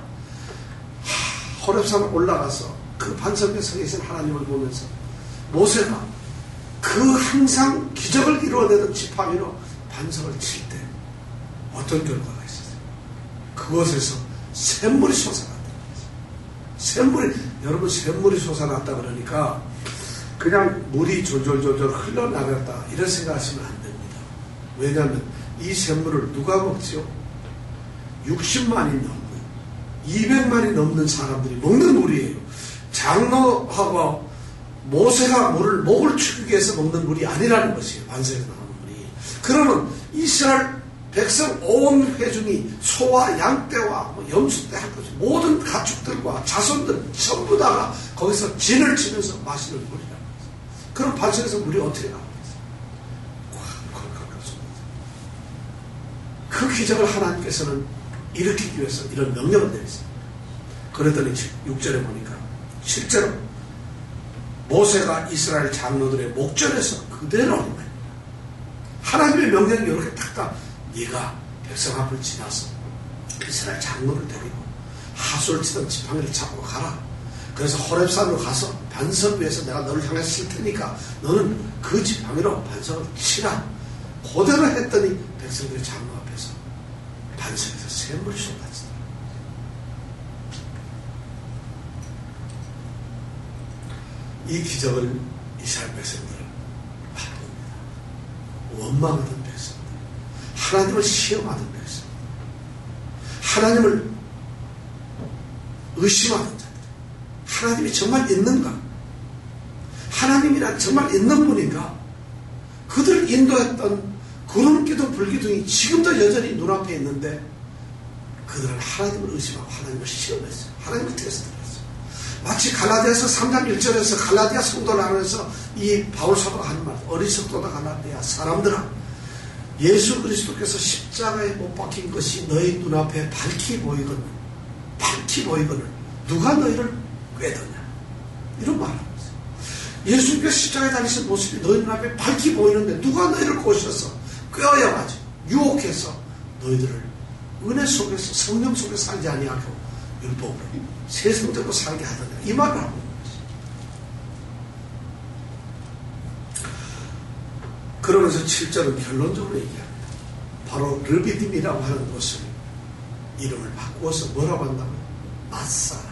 호렙산을 올라가서 그 반석 위에 서 계신 하나님을 보면서 모세가 그 항상 기적을 이루어내던 지팡이로 반석을 칠 때 어떤 결과가 있었어요? 그곳에서 샘물이 솟아났다는 거죠. 샘물이, 여러분 샘물이 솟아났다 그러니까 그냥 물이 졸졸졸졸 흘러나갔다 이런 생각하시면 안 됩니다. 왜냐하면 이 샘물을 누가 먹지요? 60만이 넘는 200만이 넘는 사람들이 먹는 물이에요. 장로하고 모세가 목을 축이기 위해서 먹는 물이 아니라는 것이에요. 반석에서 나오는 물이. 그러면 이스라엘 백성 온 회중이 소와 양떼와 염소떼 할 것이 모든 가축들과 자손들 전부 다가 거기서 진을 치면서 마시는 물이라는 거죠. 그럼 반석에서 물이 어떻게 나오겠어요? 그 기적을 하나님께서는 일으키기 위해서 이런 명령을 내렸어요. 그랬더니 6절에 보니까 실제로 모세가 이스라엘 장로들의 목전에서 그대로 하나님의 명령이 이렇게 딱딱 네가 백성 앞을 지나서 이스라엘 장로를 데리고 하수를 치던 지팡이를 잡고 가라. 그래서 호렙산으로 가서 반석 위에서 내가 너를 향해 쓸 테니까 너는 그 지팡이로 반석을 치라. 그대로 했더니 백성들의 장로 앞에서 반석에서 샘물이 쏟아지더라. 이 기적을 이스라엘 백성들은 바쁩니다. 원망하던 백성들, 하나님을 시험하던 백성들, 하나님을 의심하던 자들, 하나님이 정말 있는가? 하나님이란 정말 있는 분인가? 그들을 인도했던 구름기둥 불기둥이 지금도 여전히 눈앞에 있는데 그들은 하나님을 의심하고 하나님을 시험했어요. 하나님을 테스트했어요. 마치 갈라디아서 3장 1절에서 갈라디아 성도를 하면서 이 바울 사도가 하는 말, 어리석도다 갈라디아 사람들아, 예수 그리스도께서 십자가에 못 박힌 것이 너희 눈앞에 밝히 보이거늘 누가 너희를 꿰더냐, 이런 말을 하고 있어요. 예수님께서 십자가에 달리신 모습이 너희 눈앞에 밝히 보이는데 누가 너희를 꼬셔서 꿰어야가지고 유혹해서 너희들을 은혜 속에서 성령 속에 살지 아니하고 율법으로 세상적으로 살게 하더라. 이 말을 하고 있는 것이. 그러면서 7절은 결론적으로 얘기합니다. 바로 르비딤이라고 하는 것을 이름을 바꾸어서 뭐라고 한다고요? 마사라.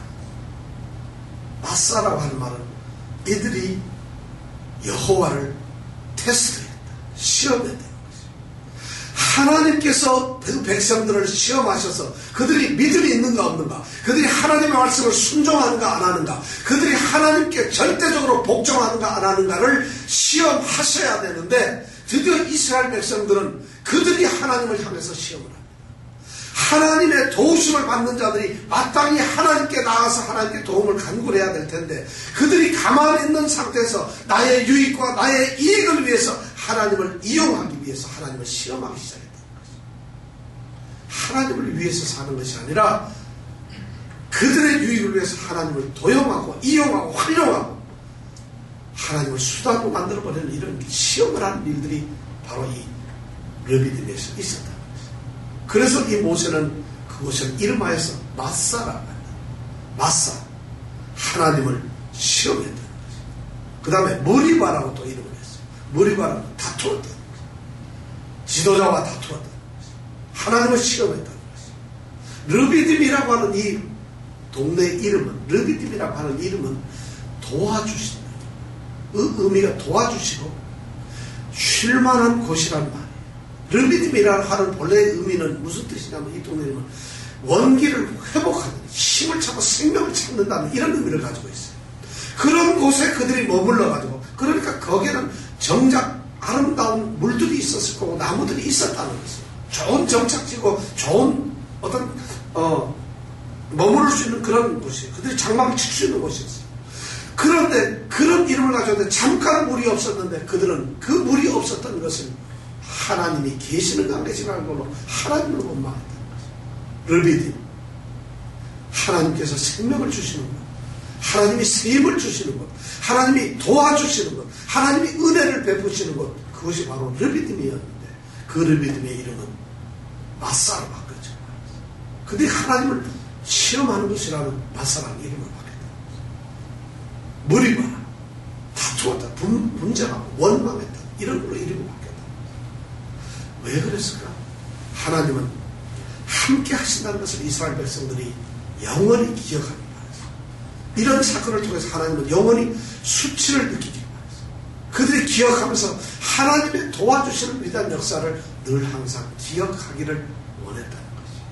마사라고 하는 말은 이들이 여호와를 테스트했다. 시험했다는 것이죠. 하나님께서 그 백성들을 시험하셔서 그들이 믿음이 있는가 없는가, 그들이 하나님의 말씀을 순종하는가 안 하는가, 그들이 하나님께 절대적으로 복종하는가 안 하는가를 시험하셔야 되는데, 드디어 이스라엘 백성들은 그들이 하나님을 향해서 시험을 합니다. 하나님의 도우심을 받는 자들이 마땅히 하나님께 나가서 하나님께 도움을 간구해야 될 텐데, 그들이 가만히 있는 상태에서 나의 유익과 나의 이익을 위해서 하나님을 이용하기 위해서 하나님을 시험하기 시작했다는 것입니다. 하나님을 위해서 사는 것이 아니라 그들의 유익을 위해서 하나님을 도용하고 이용하고 활용하고 하나님을 수단으로 만들어버리는 이런 시험을 하는 일들이 바로 이 르비딤에서 있었다. 그래서 이 모세는 그것을 이름하여서 마사라고 한다. 마사, 하나님을 시험했다는 거죠. 그 다음에 머리바라고 또 이름을 했어요. 머리바라고 다투었다는 거죠. 지도자와 다투었다는 거죠. 하나님을 시험했다는 거죠. 르비딤이라고 하는 이 동네 이름은, 르비딤이라고 하는 이름은 도와주신다. 의미가 도와주시고 쉴만한 곳이란 말이에요. 르비딤이라고 하는 본래의 의미는 무슨 뜻이냐면, 이 동네는 원기를 회복하는, 힘을 찾고 생명을 찾는다는 이런 의미를 가지고 있어요. 그런 곳에 그들이 머물러가지고, 그러니까 거기에는 정작 아름다운 물들이 있었을 거고 나무들이 있었다는 것이에요. 좋은 정착지고 좋은 어떤 머무를 수 있는 그런 곳이에요. 그들이 장막을 칠 수 있는 곳이었어요. 그런데 그런 이름을 가졌는데 잠깐 물이 없었는데 그들은 그 물이 없었던 것을 하나님이 계시는 안 계시는 걸로 하나님을 원망했다는 거죠. 르비딤, 하나님께서 생명을 주시는 것, 하나님이 세임을 주시는 것, 하나님이 도와주시는 것, 하나님이 은혜를 베푸시는 것, 그것이 바로 르비딤이었는데 그 르비딤의 이름은 마사로 바뀌었죠. 그들이 하나님을 시험하는 것이라는 마사라는 이름을 바뀌었다. 머리가 다투었다, 분쟁하고 원망했다, 이런 걸로 이름이 바뀌었다. 왜 그랬을까? 하나님은 함께 하신다는 것을 이스라엘 백성들이 영원히 기억합니다. 이런 사건을 통해서 하나님은 영원히 수치를 느끼기 바랍니다. 그들이 기억하면서 하나님의 도와주시는 위대한 역사를 늘 항상 기억하기를 원했다는 것이죠.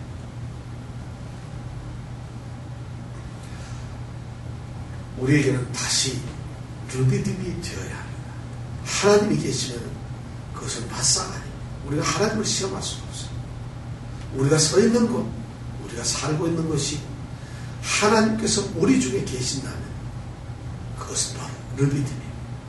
우리에게는 다시 르비딤이 되어야 합니다. 하나님이 계시면 그것은 마사가 아닙니다. 우리가 하나님을 시험할 수가 없어요. 우리가 서 있는 곳, 우리가 살고 있는 것이 하나님께서 우리 중에 계신다면 그것은 바로 르비딤입니다.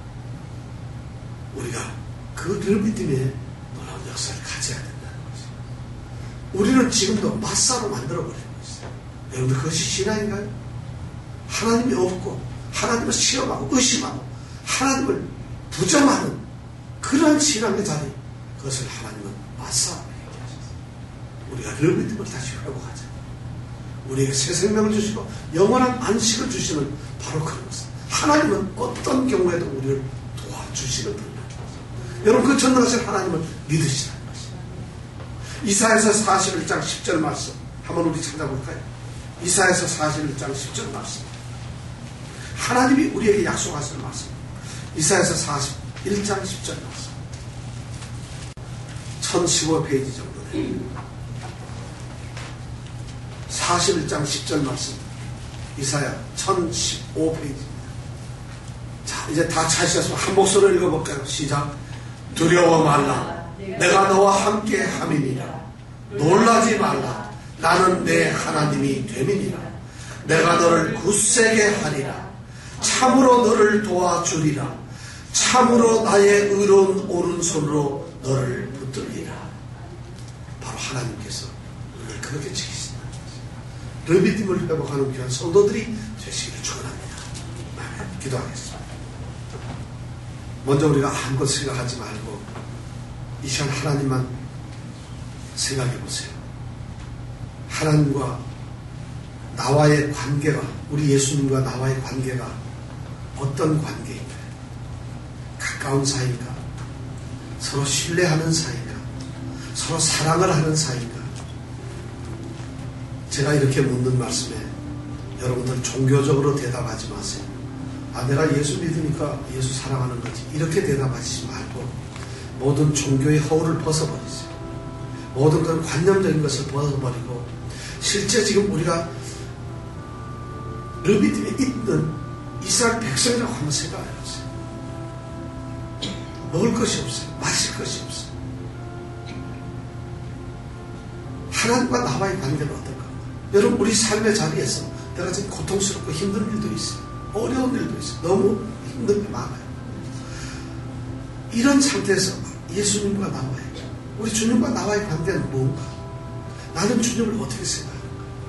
우리가 그 르비딤의 놀라운 역사를 가져야 된다는 것이죠. 우리는 지금도 마사로 만들어버리는 것이죠. 여러분들 그것이 신앙인가요? 하나님이 없고 하나님을 시험하고 의심하고 하나님을 부정하는 그러한 신앙의 자리, 그것을 하나님은 마사라고 얘기하셨어요. 우리가 르비딤을 다시 회복하자. 우리에게 새 생명을 주시고 영원한 안식을 주시는 바로 그런 것을, 하나님은 어떤 경우에도 우리를 도와주시는 분입니다. 여러분, 그 전능하신 하나님을 믿으시라는 것입니다. 이사야서 41장 10절 말씀 한번 우리 찾아볼까요? 이사야서 41장 10절 말씀, 하나님이 우리에게 약속하시는 말씀. 이사야서 41장 10절 말씀, 1015페이지 정도 됩니다. 41장 10절 말씀, 이사야 1015페이지입니다. 자, 이제 다 찾으셔서 한 목소리로 읽어볼까요? 시작. 두려워 말라. 내가 너와 함께 함이니라. 놀라지 말라. 나는 내 하나님이 됨이니라. 내가 너를 굳세게 하리라. 참으로 너를 도와주리라. 참으로 나의 의로운 오른손으로 너를 붙들리라. 바로 하나님께서 우리를 그렇게 지키신다. 르비딤을 회복하는 귀한 성도들이 되시기를 축원합니다. 기도하겠습니다. 먼저 우리가 아무것도 생각하지 말고 이 시간 하나님만 생각해 보세요. 하나님과 나와의 관계가, 우리 예수님과 나와의 관계가 어떤 관계인가요? 가까운 사이인가? 서로 신뢰하는 사이인가? 서로 사랑을 하는 사이인가? 제가 이렇게 묻는 말씀에 여러분들 종교적으로 대답하지 마세요. 아, 내가 예수 믿으니까 예수 사랑하는 거지. 이렇게 대답하지 말고 모든 종교의 허울을 벗어버리세요. 모든 그런 관념적인 것을 벗어버리고 실제 지금 우리가 르비딤에 있는 이스라엘 백성이라고 한번 생각해보세요. 먹을 것이 없어요. 마실 것이 없어요. 하나님과 나와의 관계는 어떨까? 여러분, 우리 삶의 자리에서 내가 지금 고통스럽고 힘든 일도 있어요. 어려운 일도 있어요. 너무 힘든 게 많아요. 이런 상태에서 예수님과 나와의, 우리 주님과 나와의 관계는 뭔가? 나는 주님을 어떻게 생각하는가?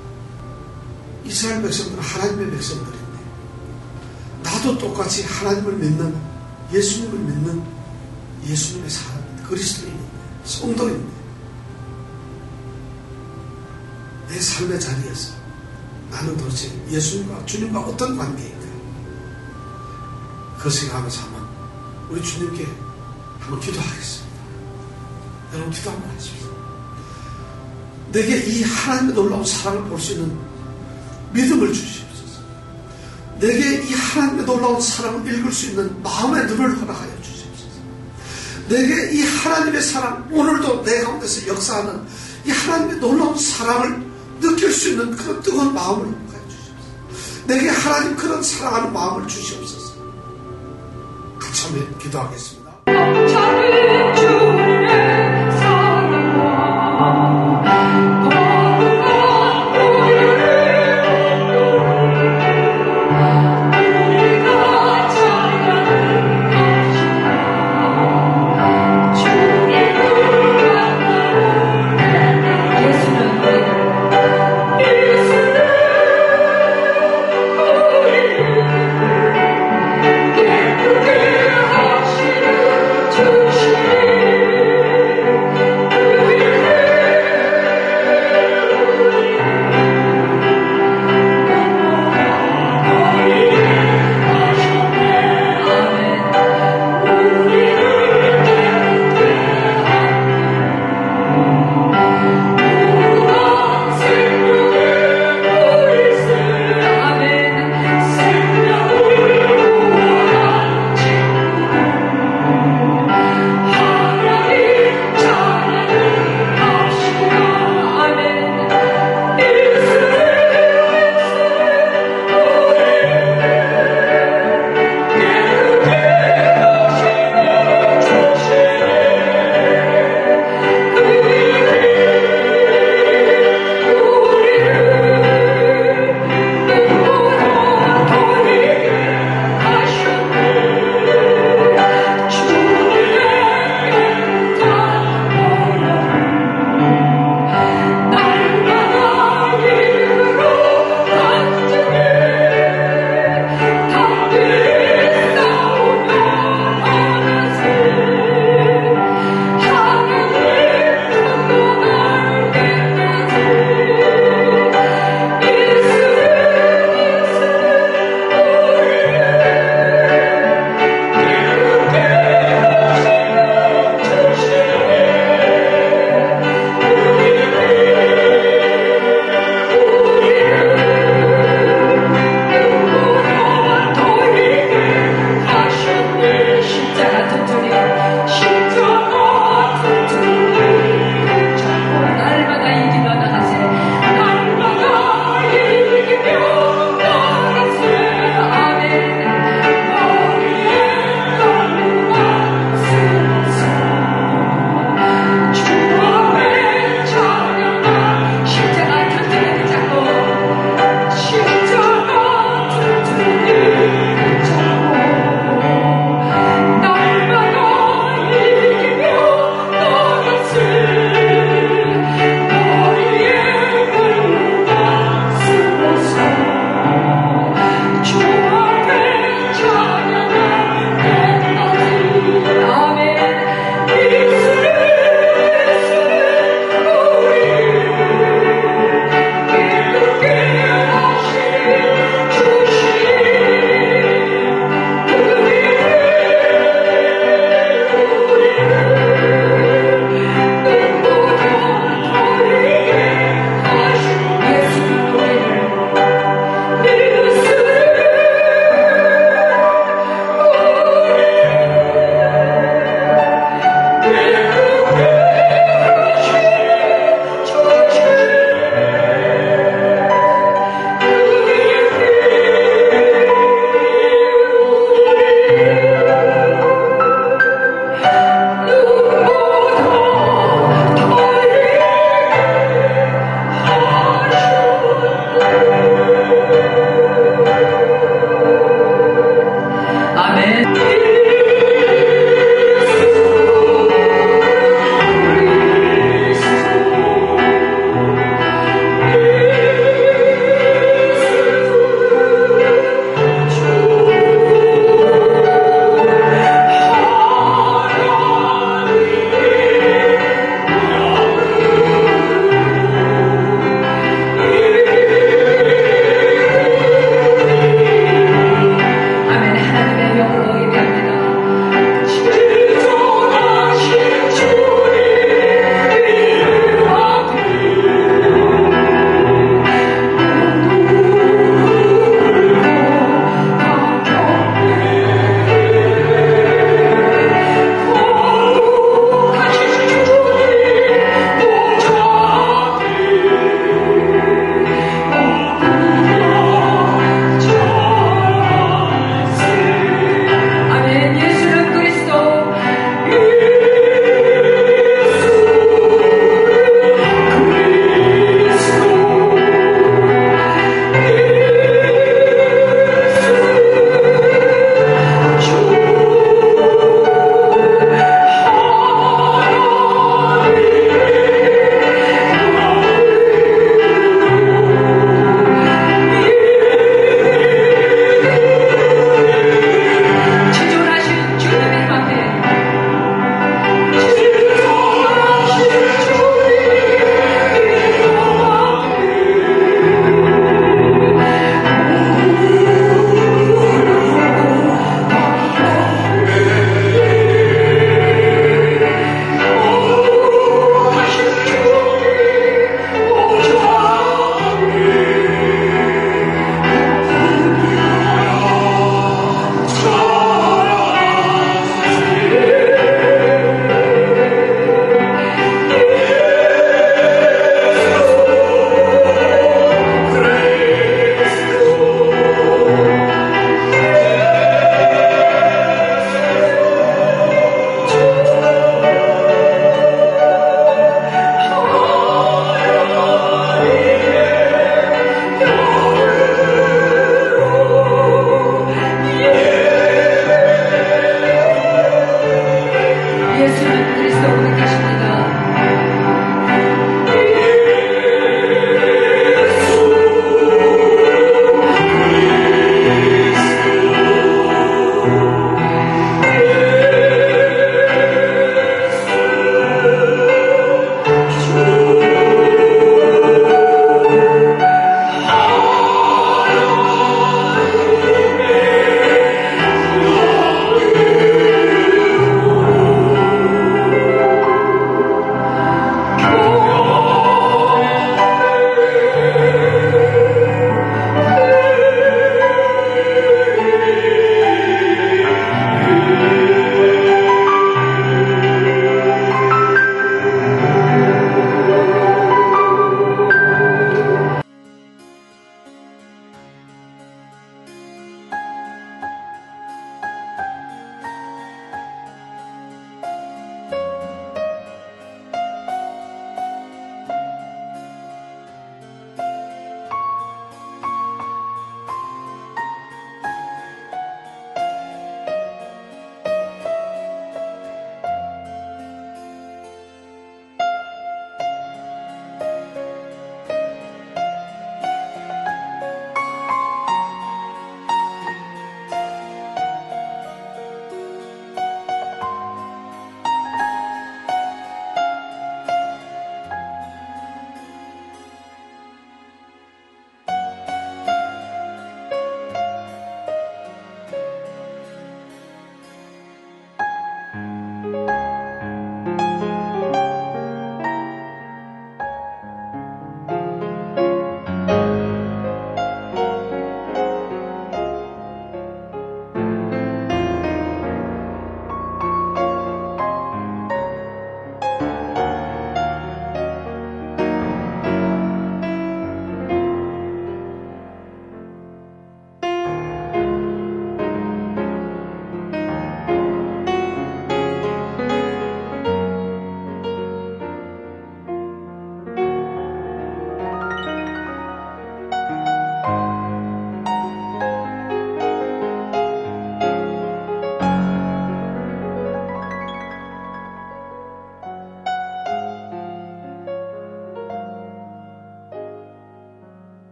이스라엘 백성들은 하나님의 백성들인데 나도 똑같이 하나님을 믿는, 예수님을 믿는 예수님의 사람인데, 그리스도인인데, 성도인데 내 삶의 자리에서 나는 도대체 예수님과 주님과 어떤 관계인가? 그 생각하면서 한번 우리 주님께 한번 기도하겠습니다. 여러분 기도 한번 하십시오. 내게 이 하나님의 놀라운 사랑을 볼 수 있는 믿음을 주시옵소서. 내게 이 하나님의 놀라운 사랑을 읽을 수 있는 마음의 눈을 허락하여 주시옵소서. 내게 이 하나님의 사랑, 오늘도 내 가운데서 역사하는 이 하나님의 놀라운 사랑을 느낄 수 있는 그런 뜨거운 마음을 허락하여 주시옵소서. 내게 하나님 그런 사랑하는 마음을 주시옵소서. 같이 한번 기도하겠습니다.